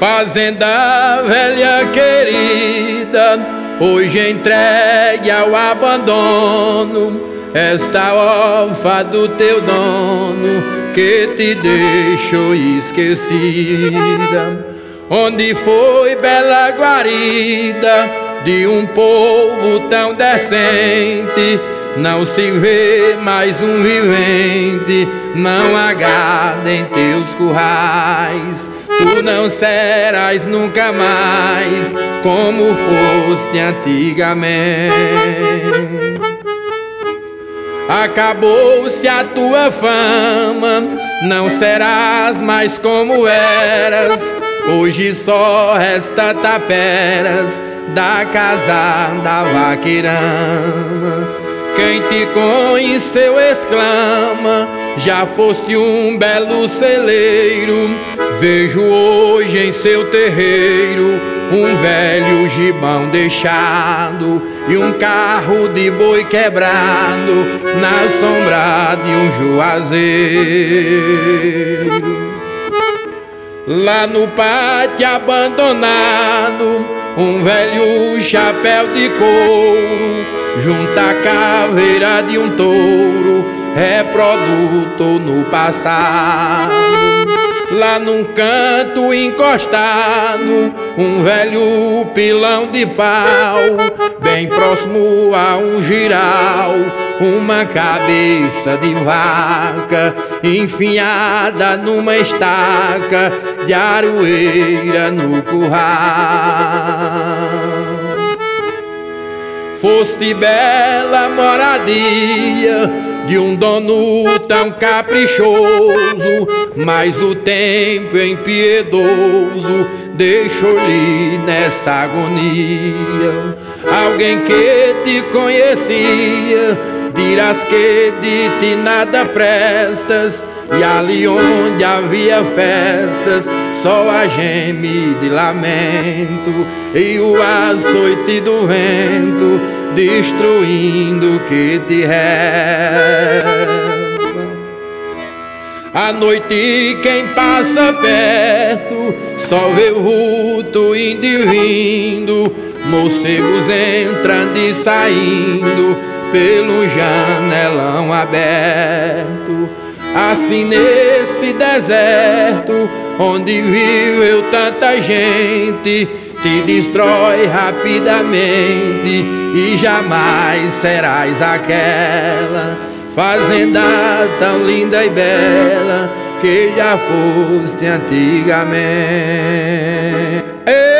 Fazenda velha querida, hoje entregue ao abandono, esta órfã do teu dono que te deixou esquecida. Onde foi bela guarida de um povo tão decente, não se vê mais um vivente, não há gado em teus currais. Tu não serás nunca mais como foste antigamente. Acabou-se a tua fama, não serás mais como eras. Hoje só resta taperas da casa da vaqueirama. Quem te conheceu exclama: já foste um belo celeiro. Vejo hoje em seu terreiro um velho gibão deixado e um carro de boi quebrado na sombra de um juazeiro. Lá no pátio abandonado, um velho chapéu de couro, junto à caveira de um touro, reproduto no passado. Lá num canto encostado, um velho pilão de pau, bem próximo a um giral, uma cabeça de vaca enfiada numa estaca de aroeira no curral. Foste bela moradia de um dono tão caprichoso, mas o tempo impiedoso deixou-lhe nessa agonia. Alguém que te conhecia dirás que de ti nada prestas, e ali onde havia festas só a geme de lamento e o açoite do vento destruindo o que te resta. À noite quem passa perto só vê o vulto indo e vindo, morcegos entrando e saindo pelo janelão aberto. Assim nesse deserto onde viveu tanta gente, te destrói rapidamente e jamais serás aquela fazenda tão linda e bela que já foste antigamente.